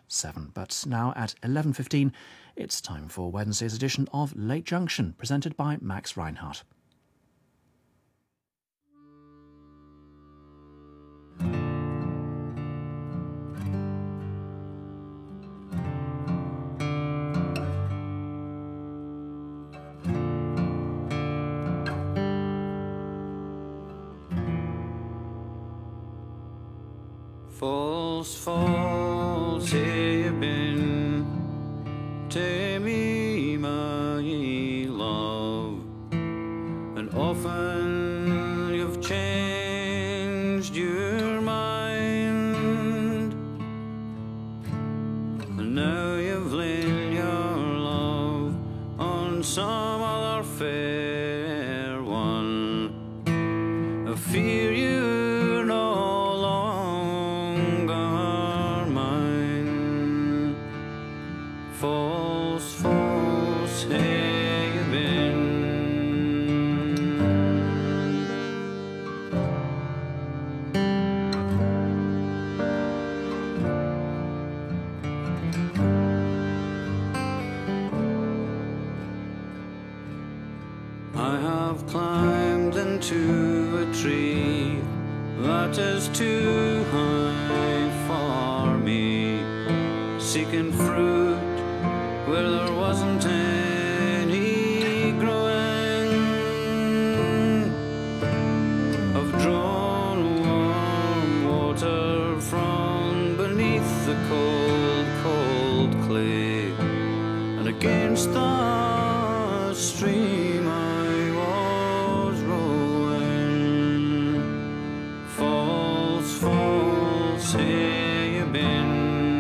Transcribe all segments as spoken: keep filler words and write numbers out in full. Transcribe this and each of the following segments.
seven. But now at eleven fifteen, it's time for Wednesday's edition of Late Junction, presented by Max Reinhardt. False, false, here you been to me, my love, and often you've changed your mind, and now you've laid your love on some other fair one. I fear you're no false, false, hey, you've been. I have climbed into a tree that is too high for me, seeking fruit where there wasn't any growing. I've drawn warm water from beneath the cold, cold clay, and against the stream I was rowing. False, false, here you've been.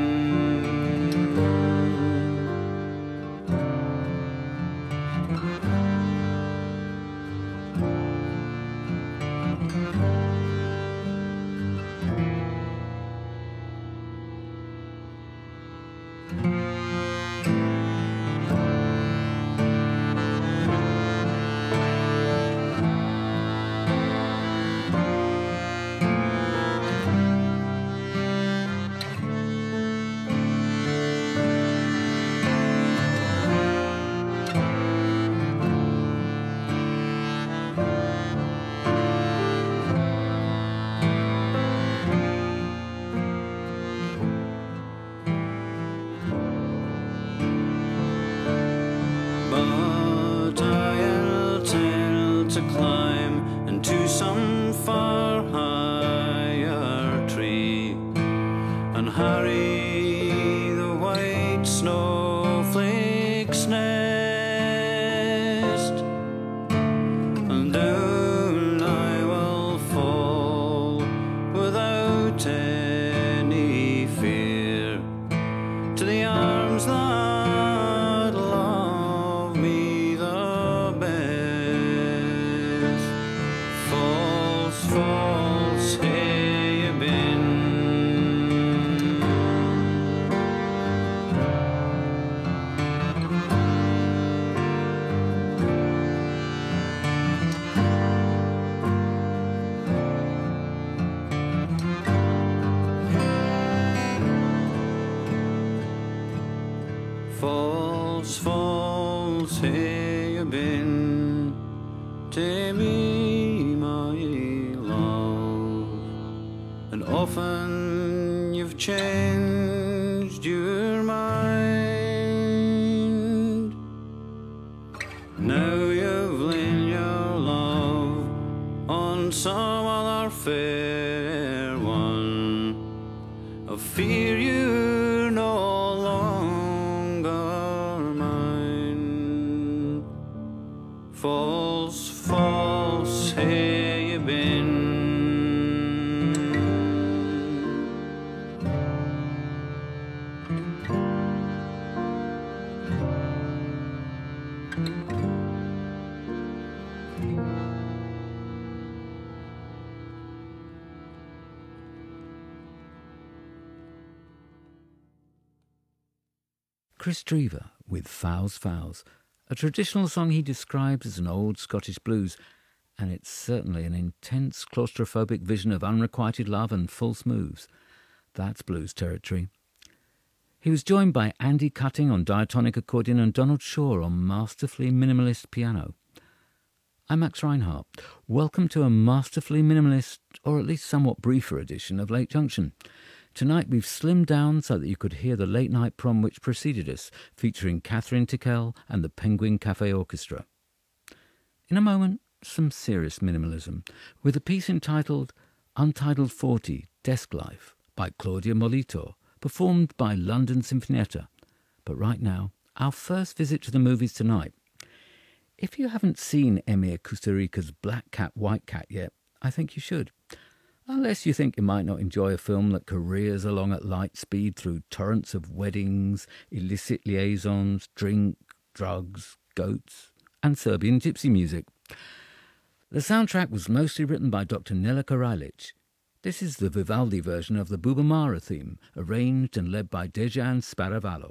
But I'll tend to climb into some far higher tree and harry the white snowflake's nest, and down I will fall without any fear to the arms that love me the best. False, false, here you've been. False, false, here you've been to me, my love, and often you've changed your mind. Now you've laid your love on some other fair one. I fear you're no longer mine. False, false, here you've been. Chris Drever with Fowls Fowls, a traditional song he describes as an old Scottish blues, and it's certainly an intense claustrophobic vision of unrequited love and false moves. That's blues territory. He was joined by Andy Cutting on diatonic accordion and Donald Shaw on masterfully minimalist piano. I'm Max Reinhardt. Welcome to a masterfully minimalist, or at least somewhat briefer edition of Late Junction. Tonight we've slimmed down so that you could hear the late night prom which preceded us, featuring Catherine Tickell and the Penguin Cafe Orchestra. In a moment, some serious minimalism, with a piece entitled Untitled forty, Desk Life, by Claudia Molitor, performed by London Sinfonietta. But right now, our first visit to the movies tonight. If you haven't seen Emir Kusturica's Black Cat, White Cat yet, I think you should. Unless you think you might not enjoy a film that careers along at light speed through torrents of weddings, illicit liaisons, drink, drugs, goats, and Serbian gypsy music. The soundtrack was mostly written by Doctor Nela Karajlic. This is the Vivaldi version of the Bubamara theme, arranged and led by Dejan Sparavallo.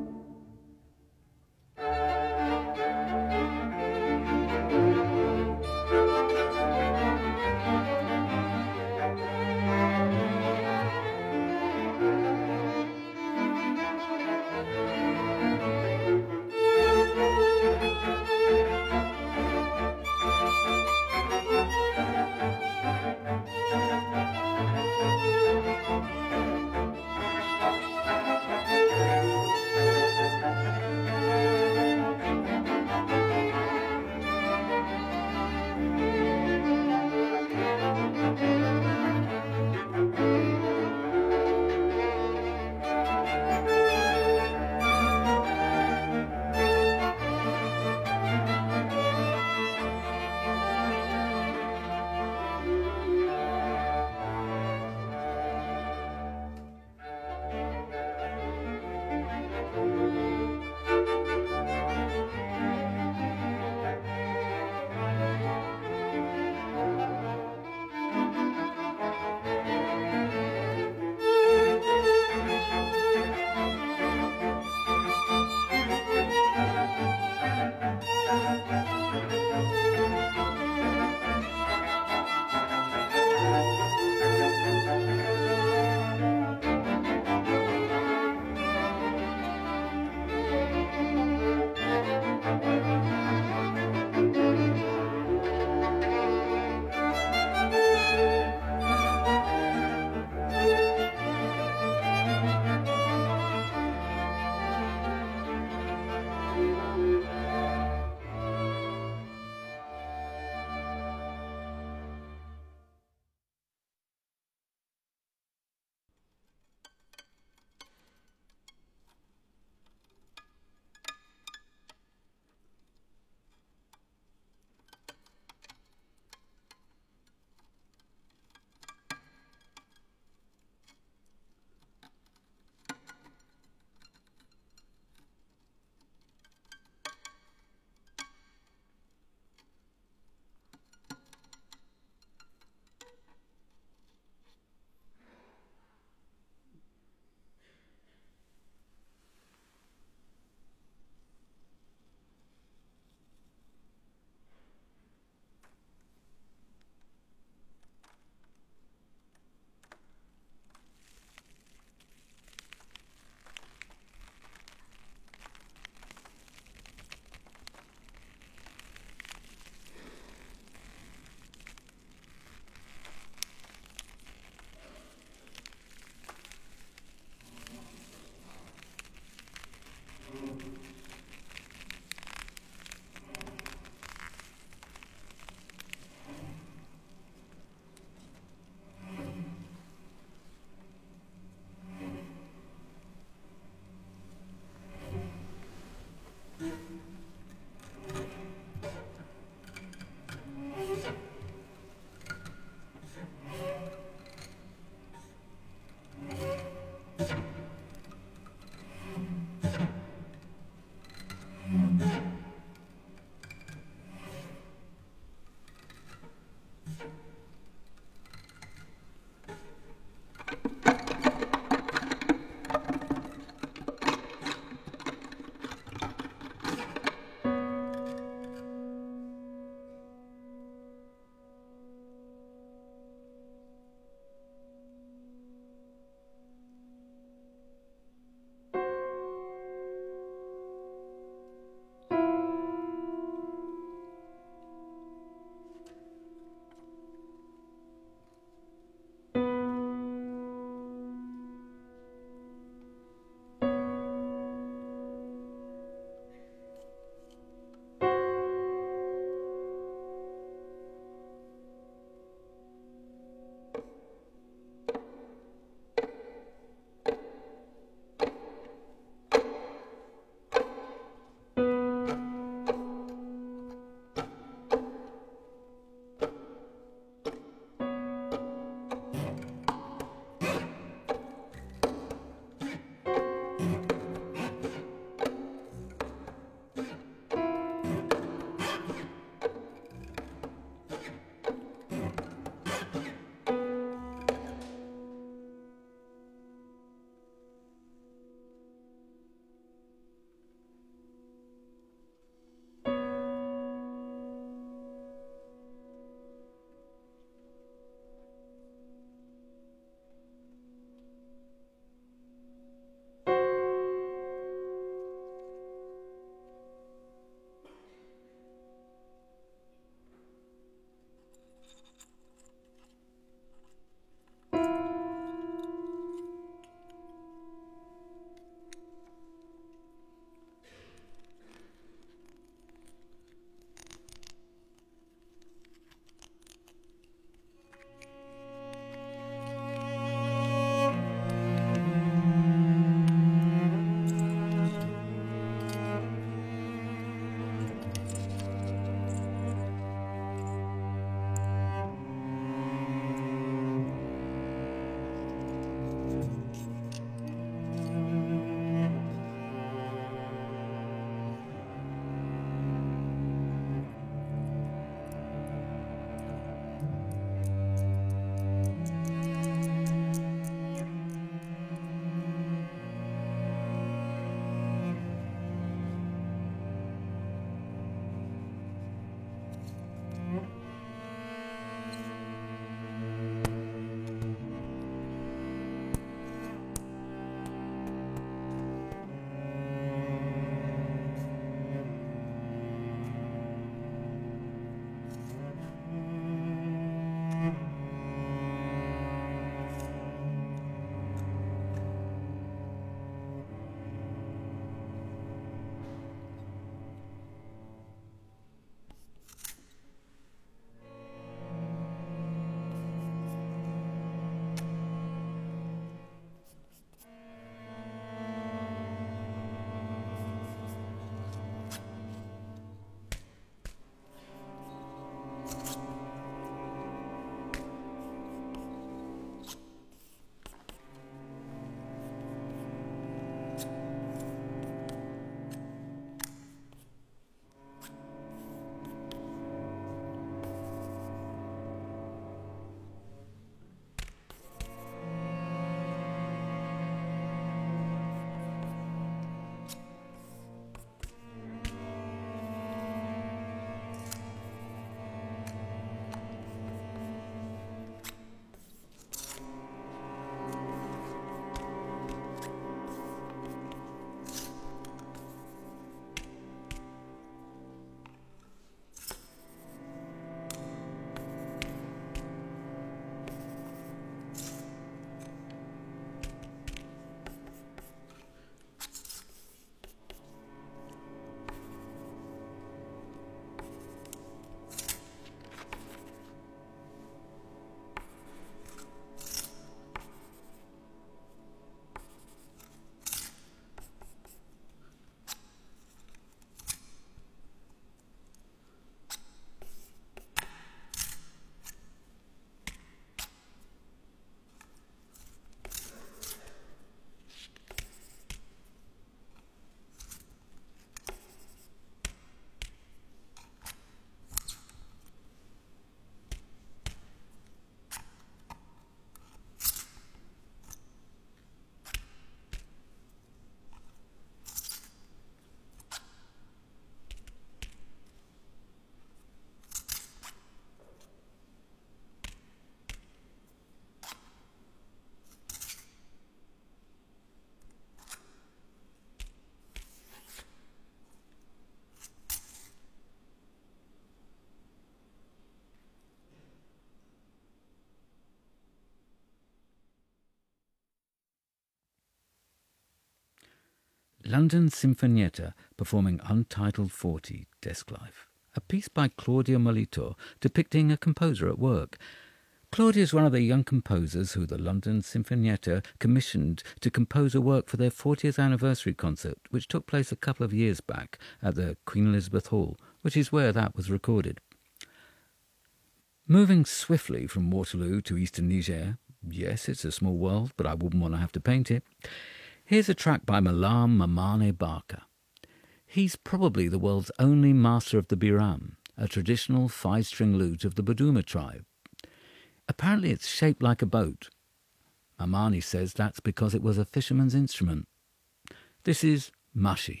London Sinfonietta performing Untitled forty, Desk Life, a piece by Claudia Molito depicting a composer at work. Claudia is one of the young composers who the London Sinfonietta commissioned to compose a work for their fortieth anniversary concert, which took place a couple of years back at the Queen Elizabeth Hall, which is where that was recorded. Moving swiftly from Waterloo to eastern Niger, yes, it's a small world, but I wouldn't want to have to paint it. Here's a track by Malam Mamane Barker. He's probably the world's only master of the biram, a traditional five-string lute of the Buduma tribe. Apparently it's shaped like a boat. Mamani says that's because it was a fisherman's instrument. This is Mashi.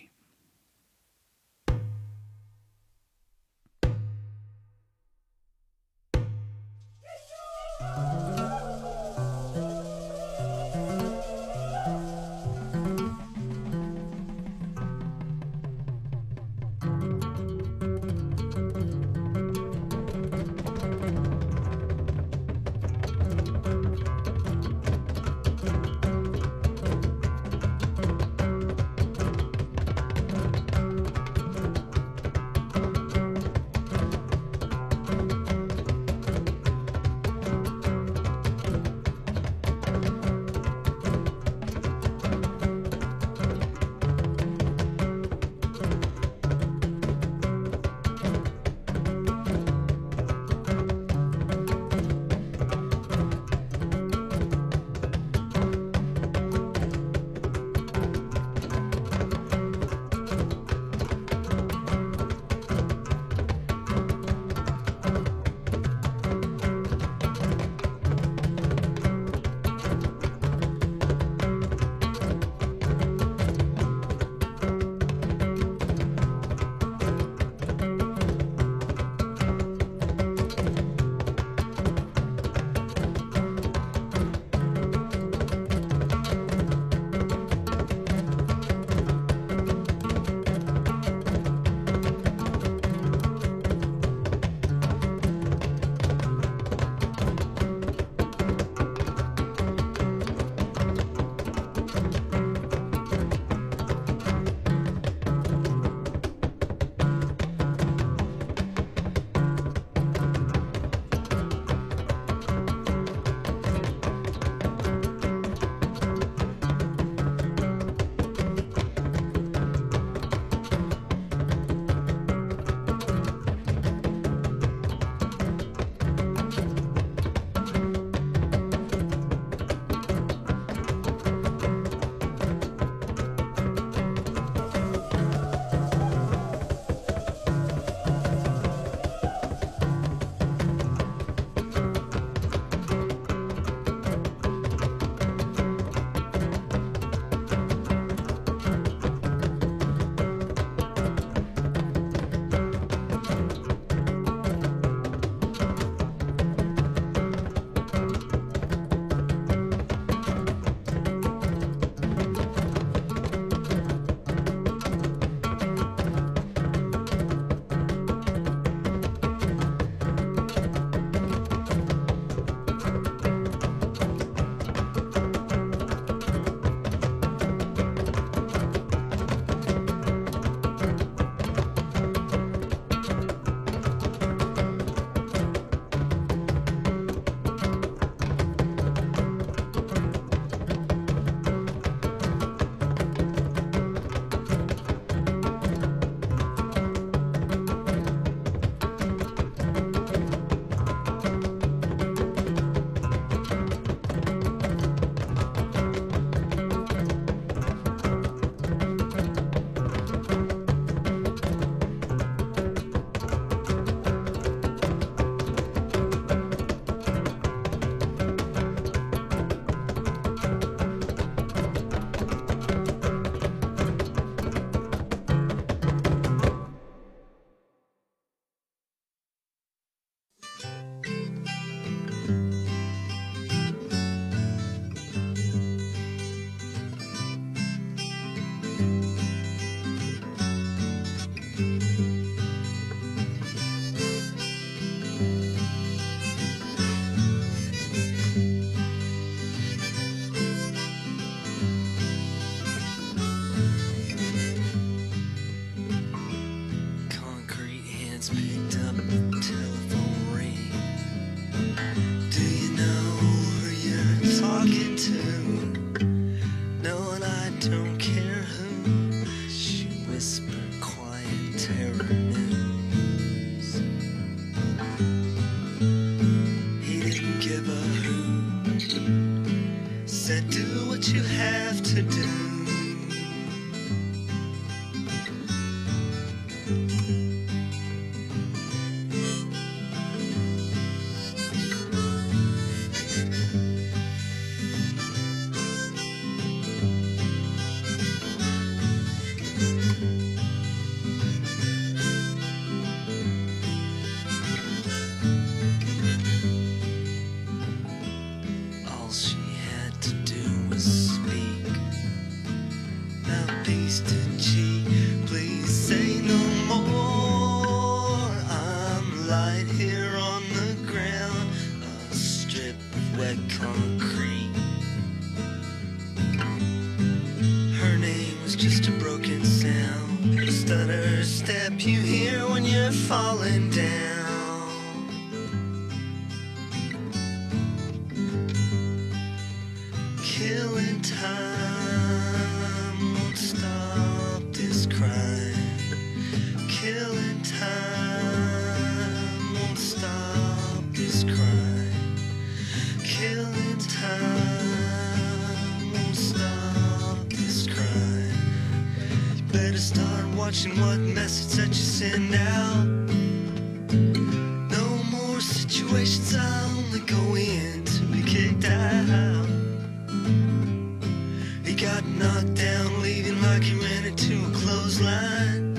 first step you hear when you're falling down. Killing time won't stop this crime. Killing time won't stop this crime. Killing time won't stop this crime. You better start watching what message that you send out. No more situations I only go in to be kicked out. He got knocked down, leaving like he ran into a clothesline.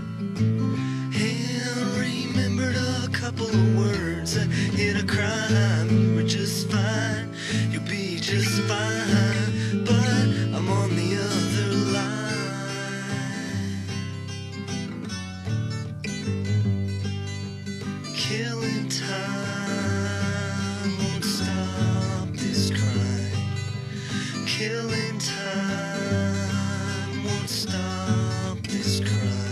And remembered a couple of words that hit a crime. You were just fine, you'll be just fine. But I'm on the other line. Killing time won't stop this crime. Killing time won't stop this crime.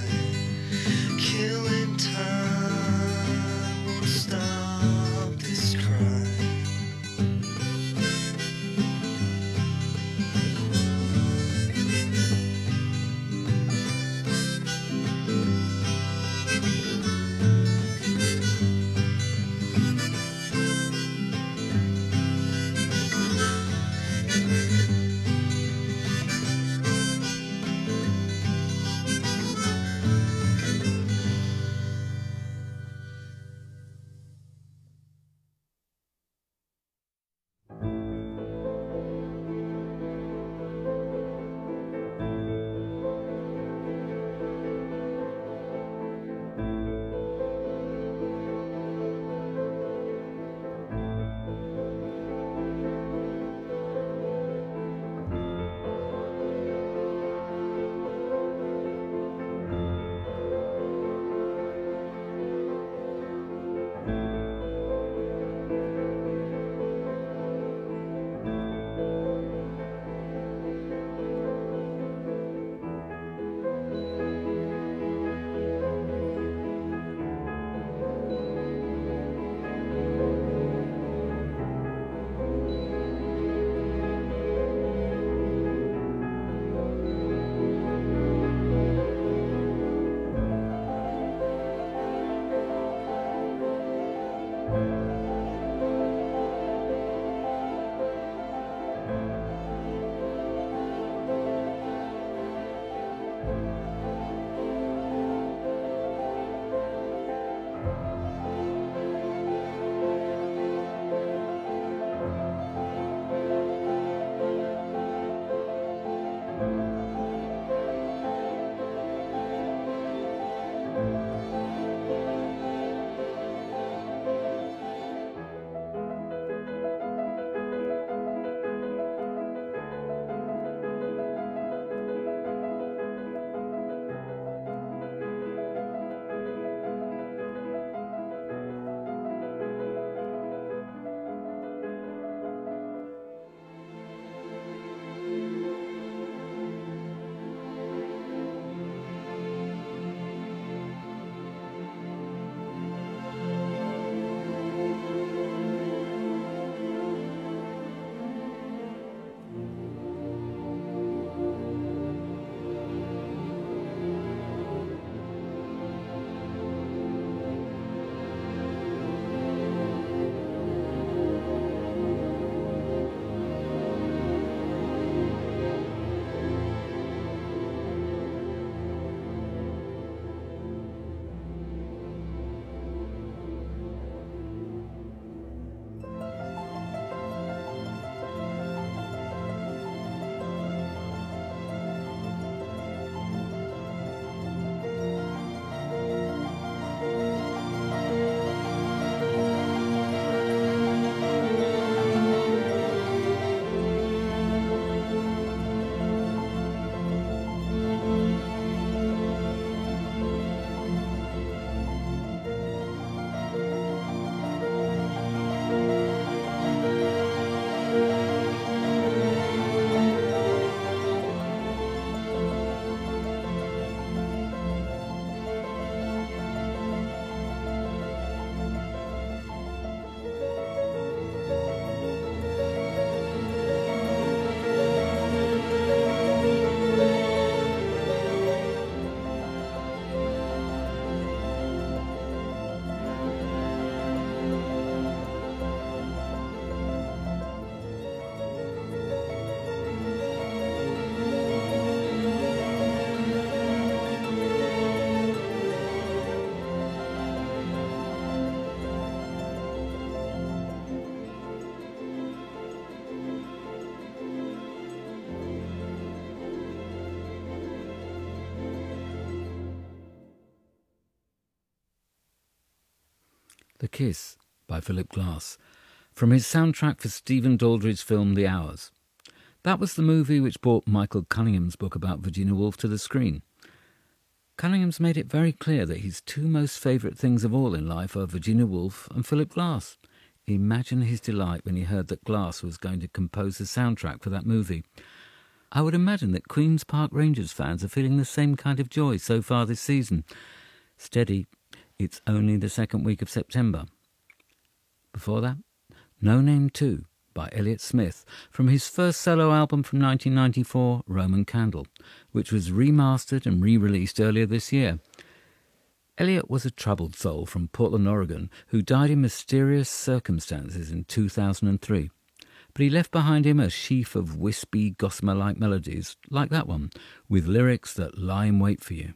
The Kiss by Philip Glass, from his soundtrack for Stephen Daldry's film The Hours. That was the movie which brought Michael Cunningham's book about Virginia Woolf to the screen. Cunningham's made it very clear that his two most favourite things of all in life are Virginia Woolf and Philip Glass. Imagine his delight when he heard that Glass was going to compose the soundtrack for that movie. I would imagine that Queen's Park Rangers fans are feeling the same kind of joy so far this season. Steady, it's only the second week of September. Before that, No Name two by Elliott Smith, from his first solo album from nineteen ninety-four, Roman Candle, which was remastered and re-released earlier this year. Elliott was a troubled soul from Portland, Oregon, who died in mysterious circumstances in two thousand three. But he left behind him a sheaf of wispy, gossamer-like melodies, like that one, with lyrics that lie in wait for you.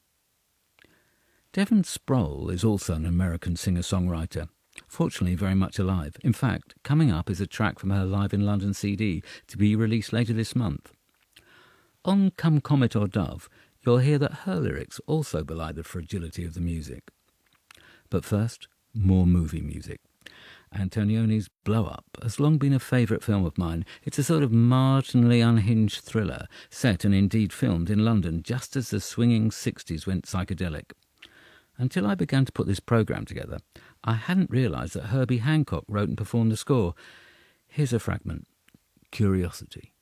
Devon Sproul is also an American singer-songwriter, fortunately very much alive. In fact, coming up is a track from her Live in London C D to be released later this month. On Come Comet or Dove, you'll hear that her lyrics also belie the fragility of the music. But first, more movie music. Antonioni's Blow Up has long been a favourite film of mine. It's a sort of marginally unhinged thriller, set and indeed filmed in London just as the swinging sixties went psychedelic. Until I began to put this programme together, I hadn't realised that Herbie Hancock wrote and performed the score. Here's a fragment. Curiosity.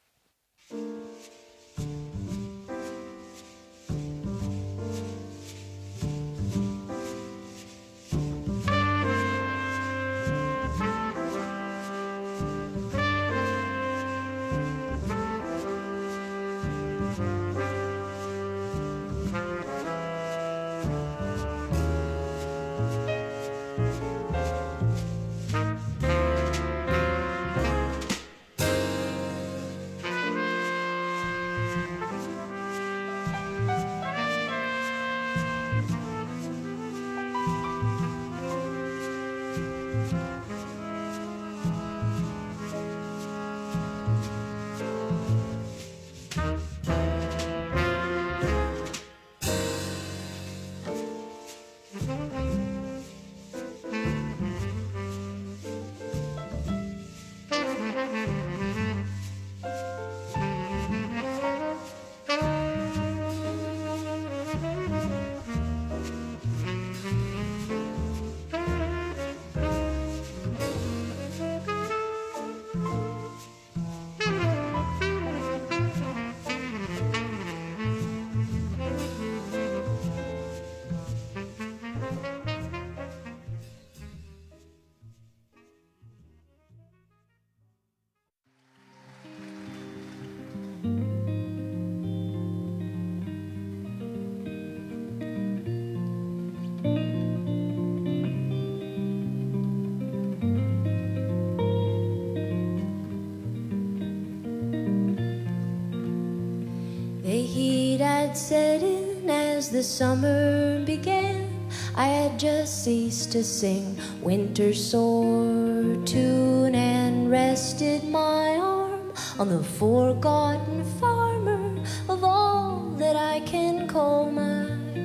Set in as the summer began. I had just ceased to sing winter's sore tune and rested my arm on the forgotten farmer of all that I can call my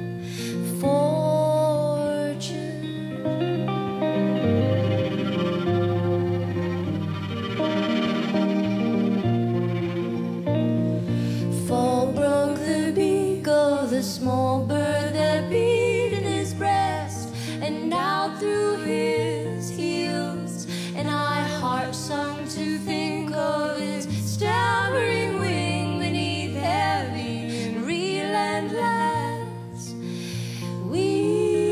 fortune. Fall broke the beak of the small bird that beat in his breast, and out through his heels, and I heart sung to think of his stammering wing beneath heavy, real and last. We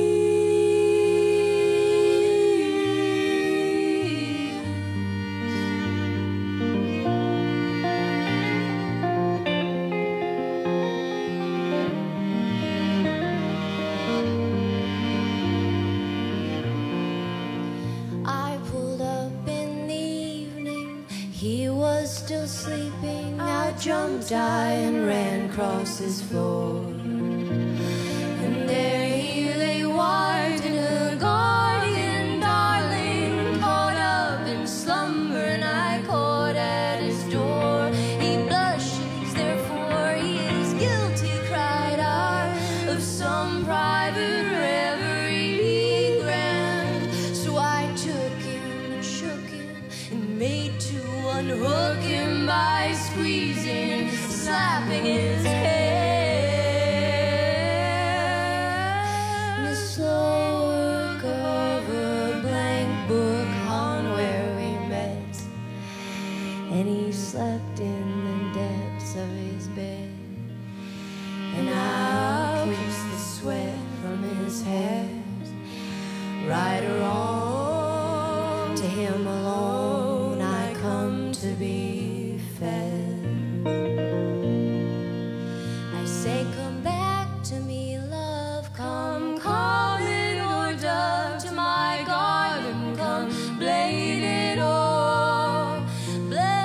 still sleeping, out jumped I and ran across his floor. And there he lay white in a guardian darling, caught up in slumber, and I caught at his door. He blushes, therefore he is guilty, cried I, of some private reverie grand. laughing his hair. The slow work of a blank book hung where we met, and he slept in the depths of his bed. And I'll kiss the sweat from his hair. Right or wrong, to him alone I come to be fed. I say, come back to me, love, come, comet or dove, to my garden, come, blade it or blade.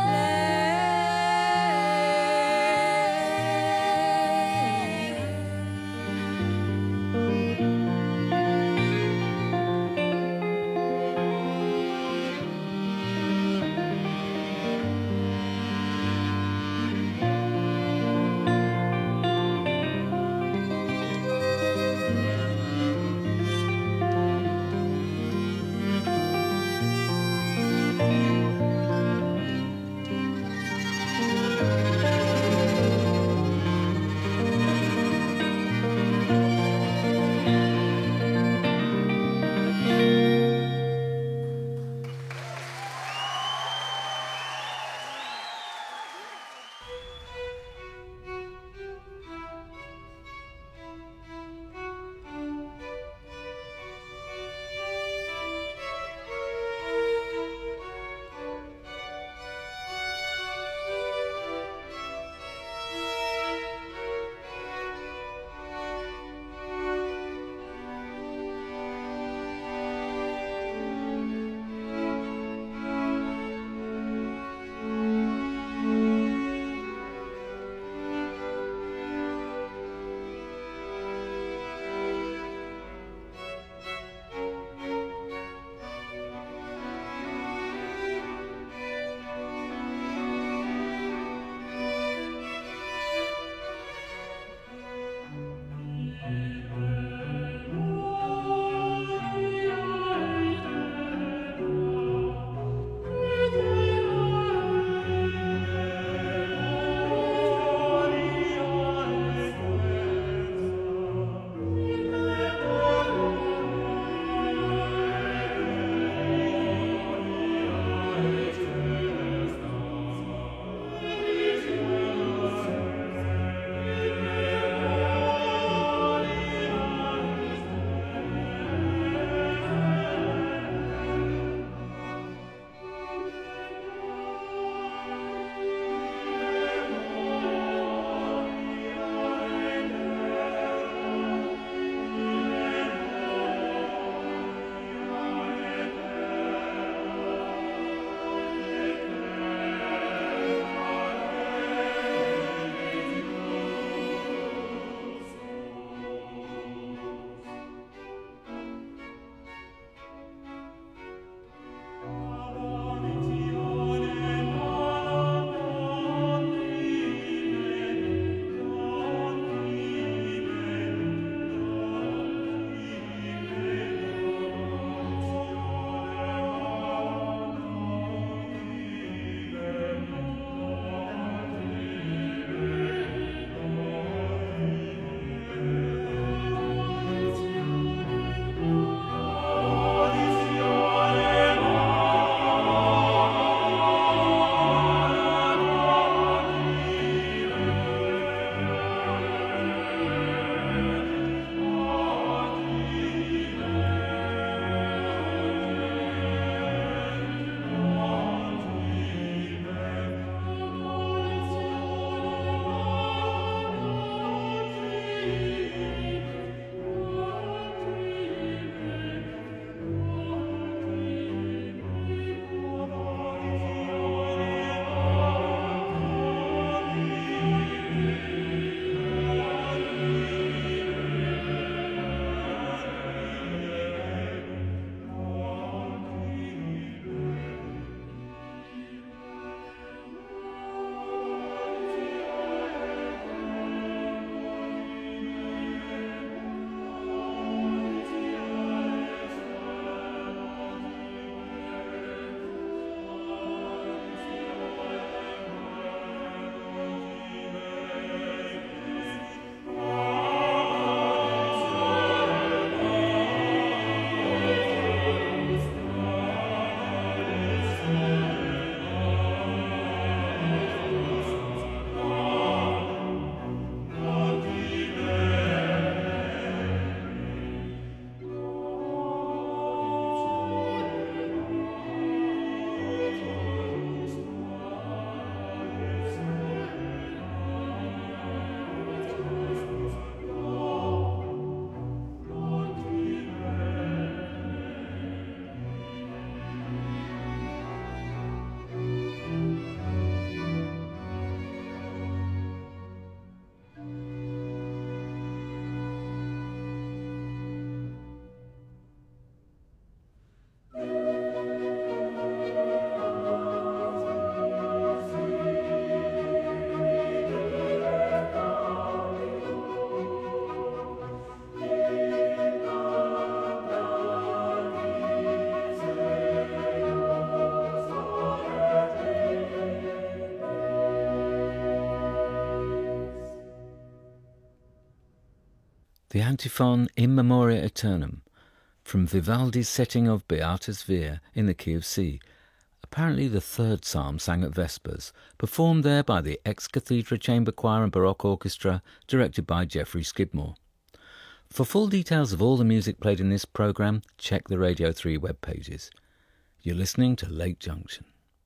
The antiphon In Memoria Aeternam, from Vivaldi's setting of Beatus Vir in the key of C, apparently the third psalm sang at Vespers, performed there by the ex-cathedra chamber choir and baroque orchestra, directed by Geoffrey Skidmore. For full details of all the music played in this programme, check the Radio three web pages. You're listening to Late Junction.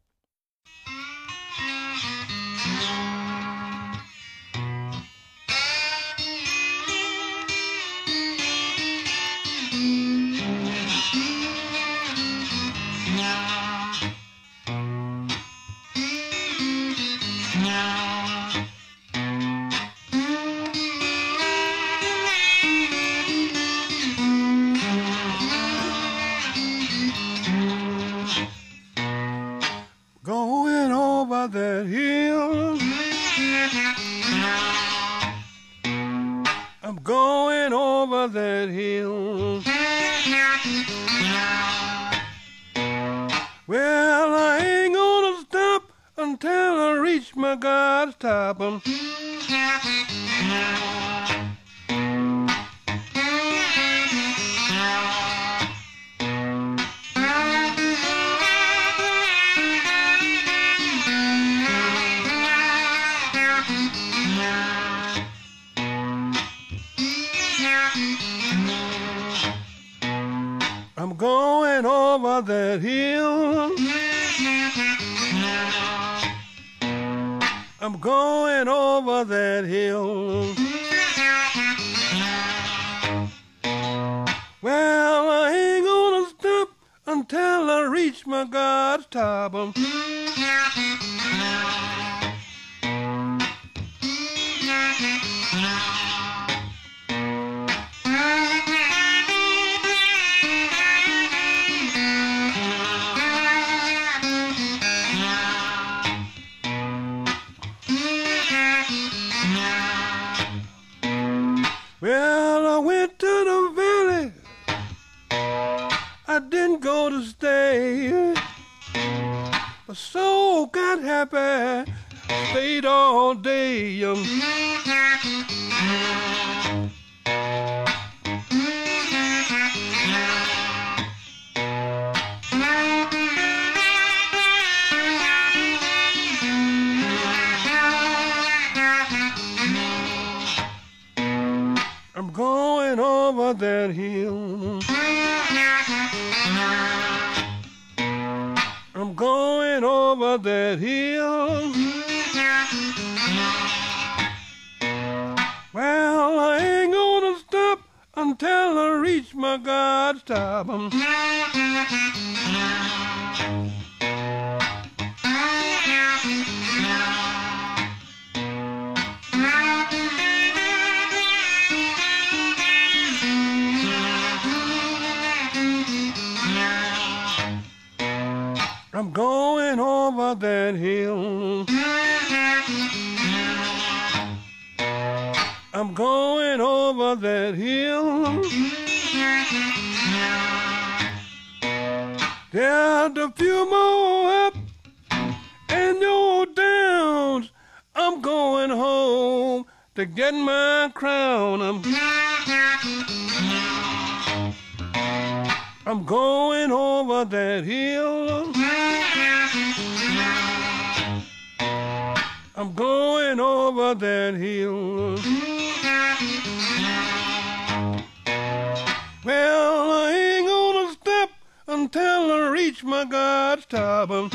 Going over that hill, I'm going over that hill. Well, I ain't gonna stop until I reach my God's top. Um, I'm going over that hill. I'm going over that hill. Well, I ain't gonna stop until I reach my God's top. Um, Well, I went to the valley, I didn't go to stay. My soul got happy, stayed all day. Um, I'm going over that hill. I'm going over that hill. Well, I ain't gonna stop until I reach my God's top. Um, I'm going over that hill. I'm going over that hill. There's a few more up and you're down. I'm going home to get my crown. I'm, I'm going over that hill. I'm going over that hill. Well, I ain't gonna stop until I reach my God's top. Um,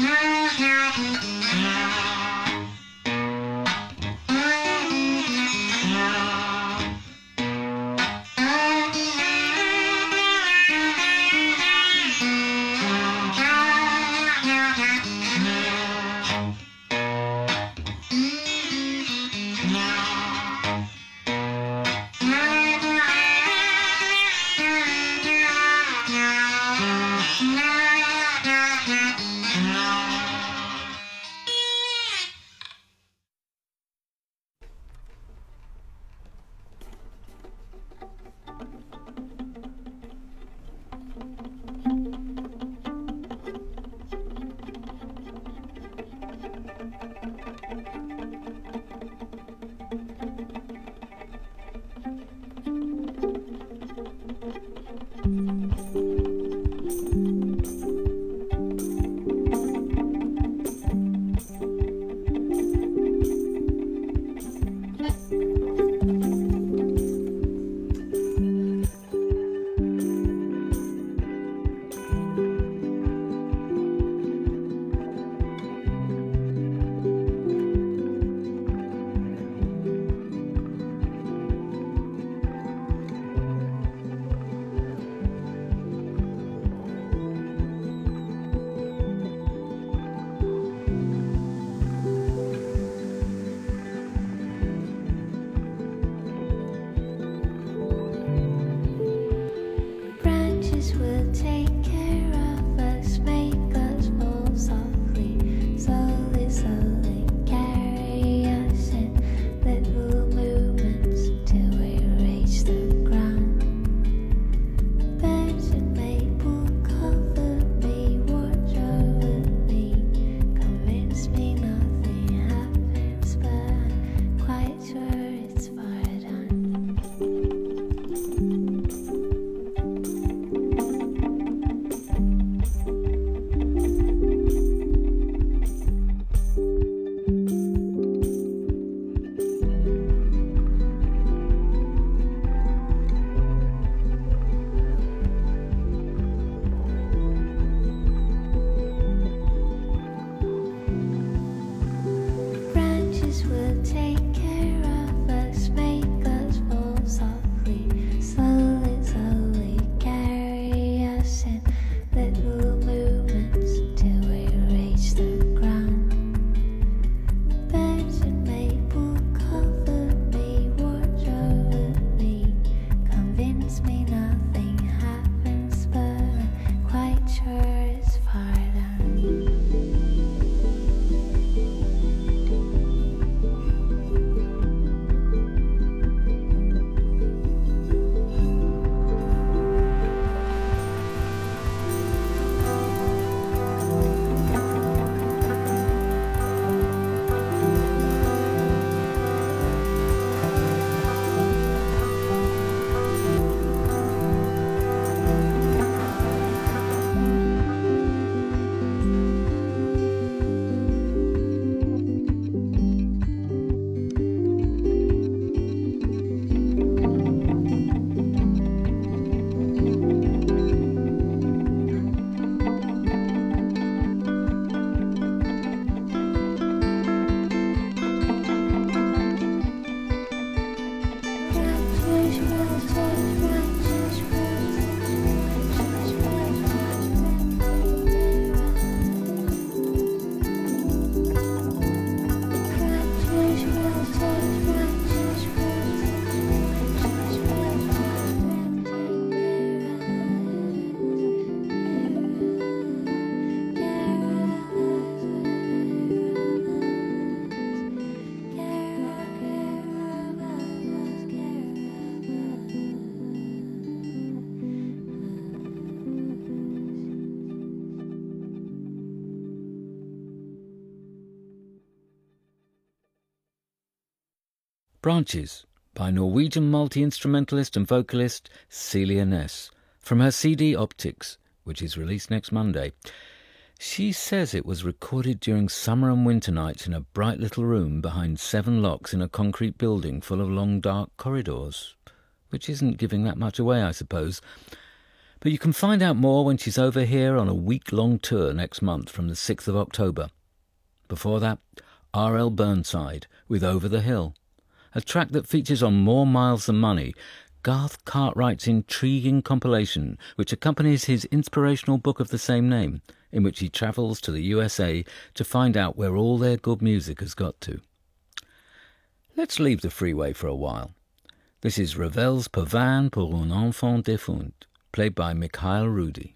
Branches by Norwegian multi-instrumentalist and vocalist Celia Ness from her C D Optics, which is released next Monday. She says it was recorded during summer and winter nights in a bright little room behind seven locks in a concrete building full of long dark corridors, which isn't giving that much away, I suppose. But you can find out more when she's over here on a week-long tour next month from the sixth of October. Before that, R L Burnside with Over the Hill, a track that features on More Miles Than Money, Garth Cartwright's intriguing compilation which accompanies his inspirational book of the same name, in which he travels to the U S A to find out where all their good music has got to. Let's leave the freeway for a while. This is Ravel's Pavane pour un enfant défunt, played by Mikhail Rudy.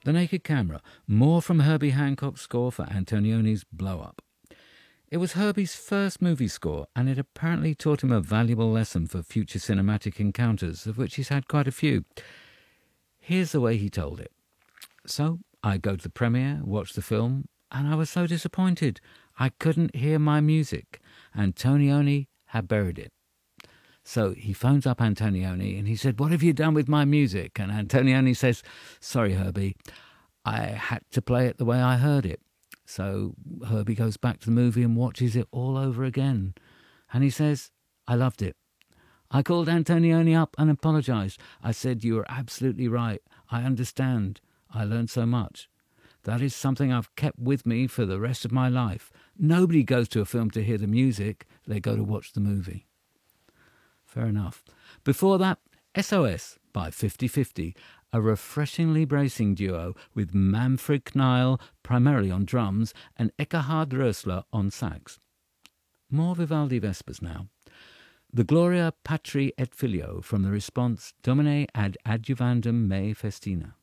The Naked Camera, more from Herbie Hancock's score for Antonioni's Blow Up. It was Herbie's first movie score, and it apparently taught him a valuable lesson for future cinematic encounters, of which he's had quite a few. Here's the way he told it. So, I go to the premiere, watch the film, and I was so disappointed. I couldn't hear my music. Antonioni had buried it. So he phones up Antonioni and he said, "What have you done with my music?" And Antonioni says, "Sorry, Herbie, I had to play it the way I heard it." So Herbie goes back to the movie and watches it all over again. And he says, "I loved it. I called Antonioni up and apologised. I said, you were absolutely right. I understand. I learned so much. That is something I've kept with me for the rest of my life. Nobody goes to a film to hear the music. They go to watch the movie." Fair enough. Before that, S O S by fifty fifty, a refreshingly bracing duo with Manfred Knile primarily on drums and Eckhard Rösler on sax. More Vivaldi Vespers now. The Gloria Patri et Filio from the response Domine ad adjuvandum me festina.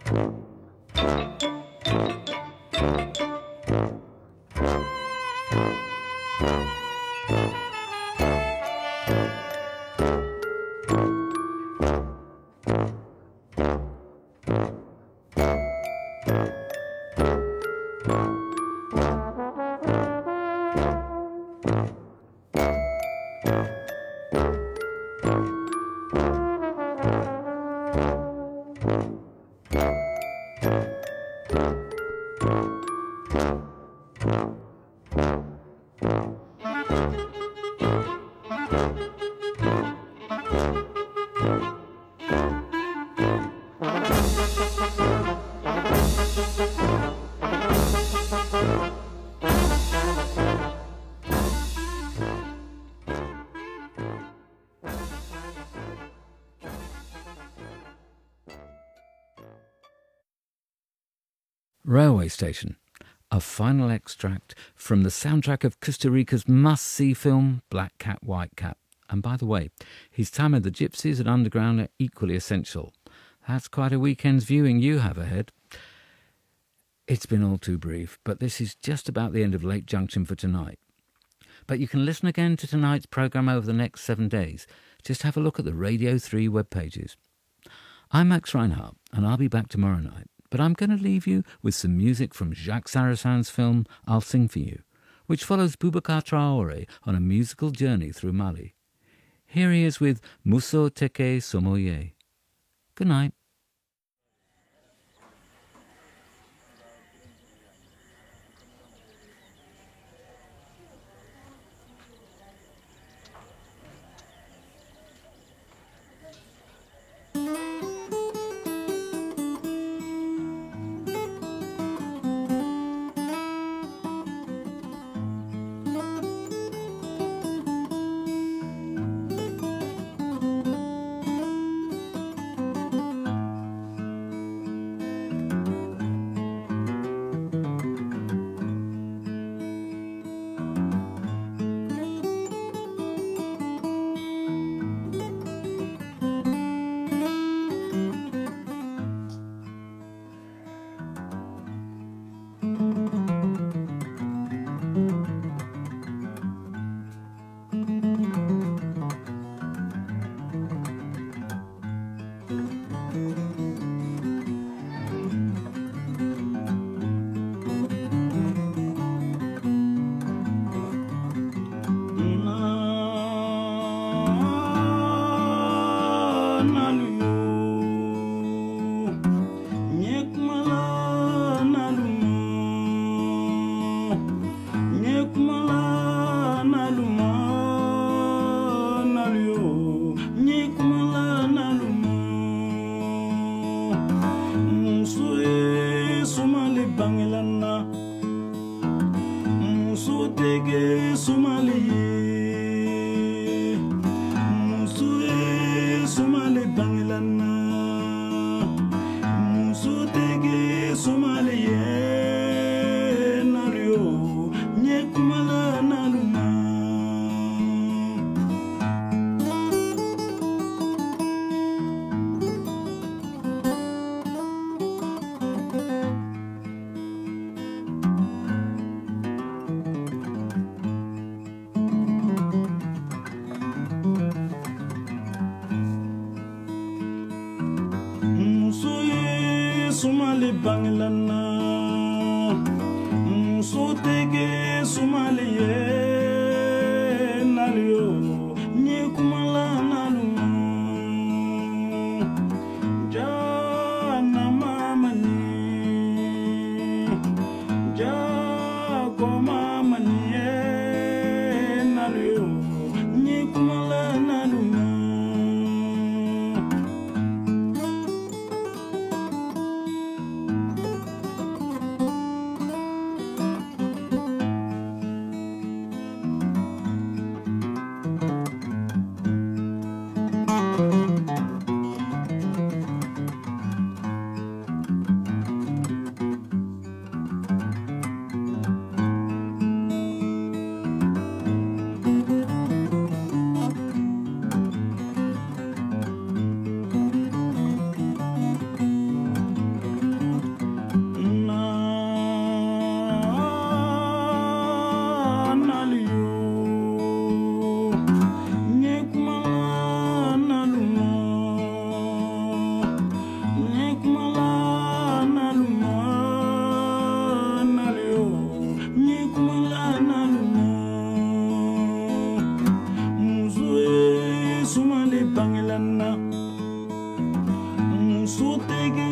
Railway Station, a final extract from the soundtrack of Costa Rica's must-see film Black Cat, White Cat. And by the way, his time with the Gypsies and Underground are equally essential. That's quite a weekend's viewing you have ahead. It's been all too brief, but this is just about the end of Late Junction for tonight. But you can listen again to tonight's programme over the next seven days. Just have a look at the Radio three web pages. I'm Max Reinhardt, and I'll be back tomorrow night. But I'm going to leave you with some music from Jacques Sarrasin's film I'll Sing For You, which follows Boubacar Traoré on a musical journey through Mali. Here he is with Mousso Teke Somoye. Good night.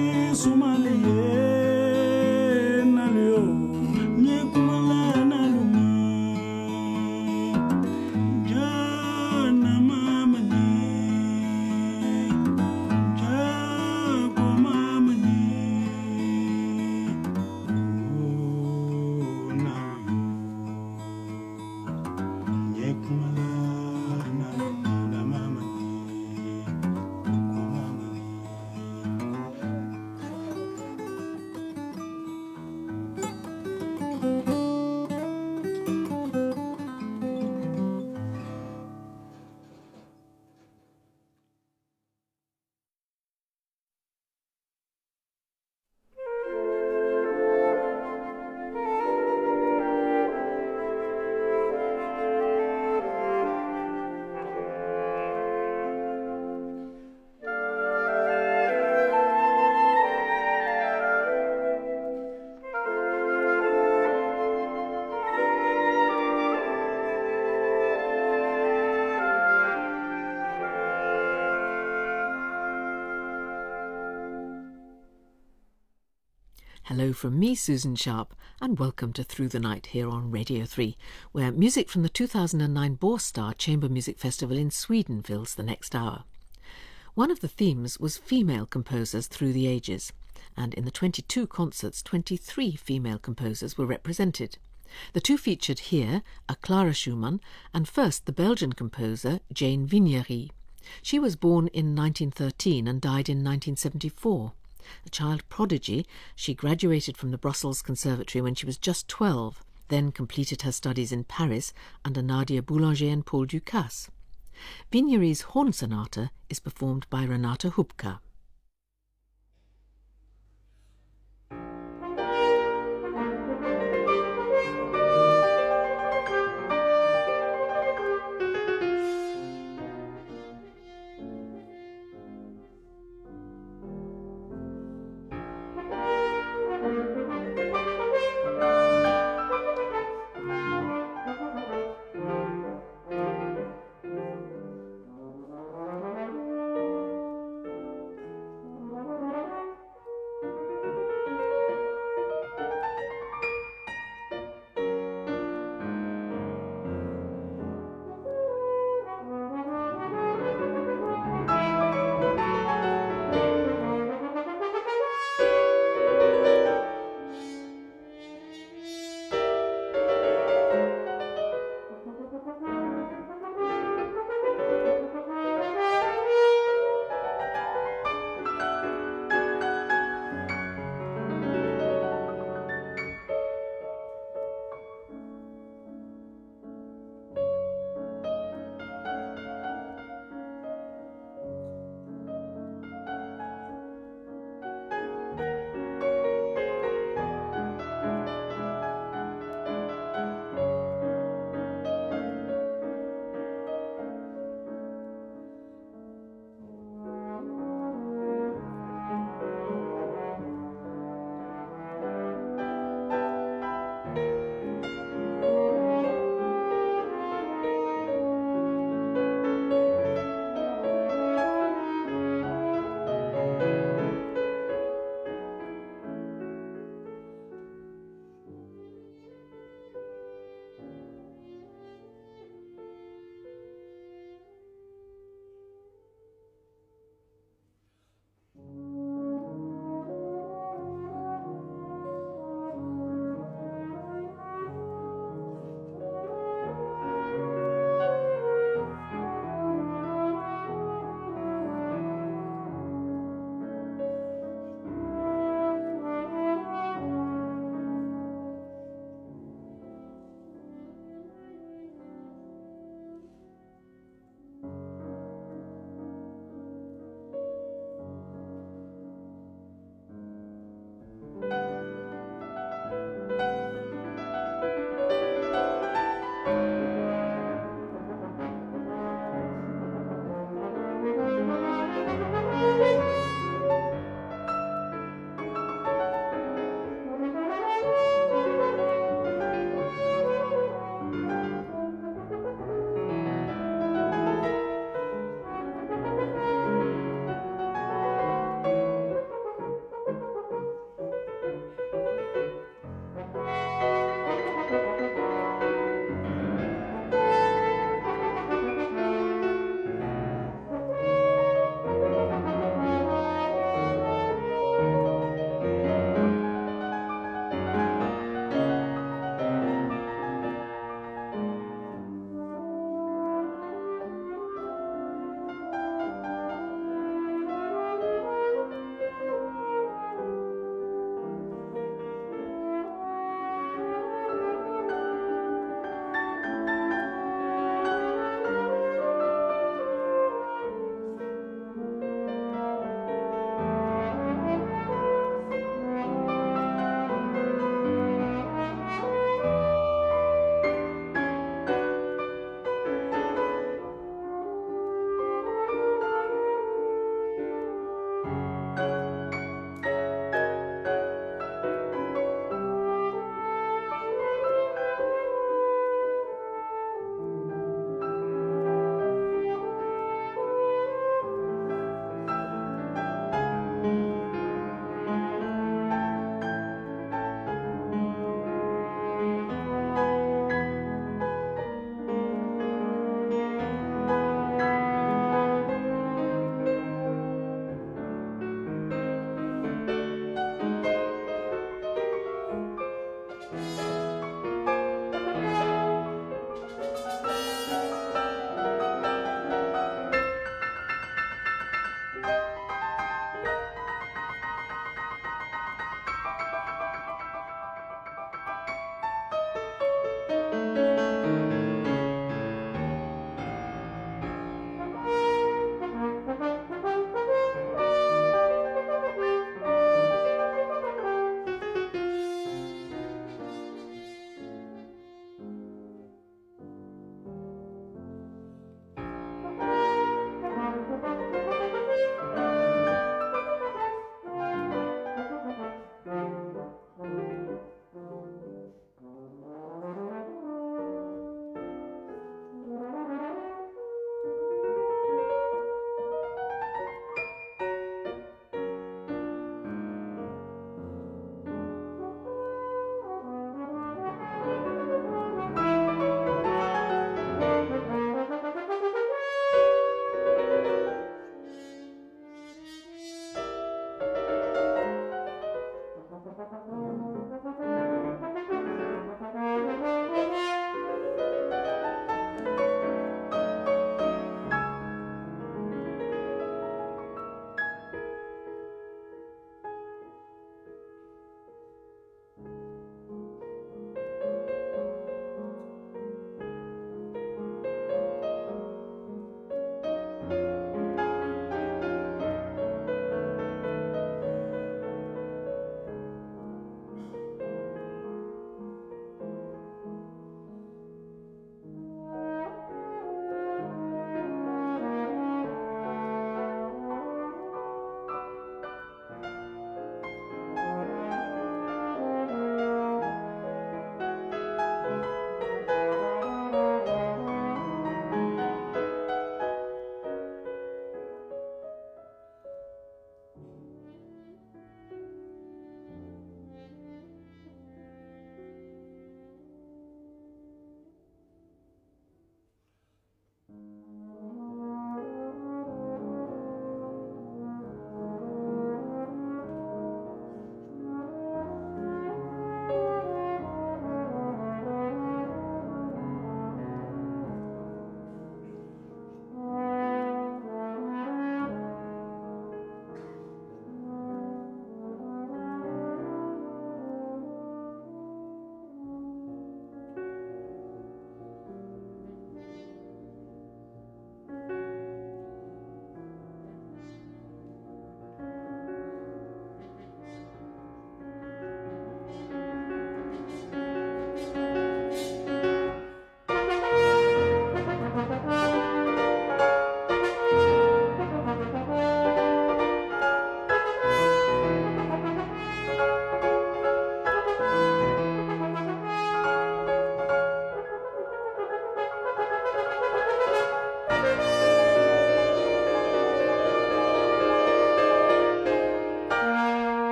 Hello from me, Susan Sharp, and welcome to Through the Night here on Radio three, where music from the two thousand nine Båstad Chamber Music Festival in Sweden fills the next hour. One of the themes was female composers through the ages, and in the twenty-two concerts, twenty-three female composers were represented. The two featured here are Clara Schumann and first the Belgian composer Jane Vignery. She was born in nineteen thirteen and died in nineteen seventy-four. A child prodigy, she graduated from the Brussels Conservatory when she was just twelve, then completed her studies in Paris under Nadia Boulanger and Paul Ducasse. Vignery's Horn Sonata is performed by Renata Hubka.